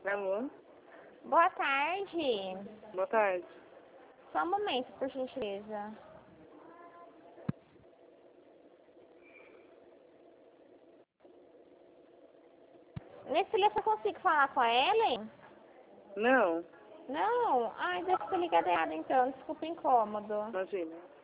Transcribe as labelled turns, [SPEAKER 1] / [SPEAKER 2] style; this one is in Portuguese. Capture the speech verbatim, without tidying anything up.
[SPEAKER 1] Alô?
[SPEAKER 2] Boa tarde.
[SPEAKER 1] Boa tarde.
[SPEAKER 2] Só um momento, por gentileza. Nesse telefone eu consigo falar com a Ellen?
[SPEAKER 1] Não,
[SPEAKER 2] Não? Ai, deve ter ligado errado então. Desculpa o incômodo.
[SPEAKER 1] imagina.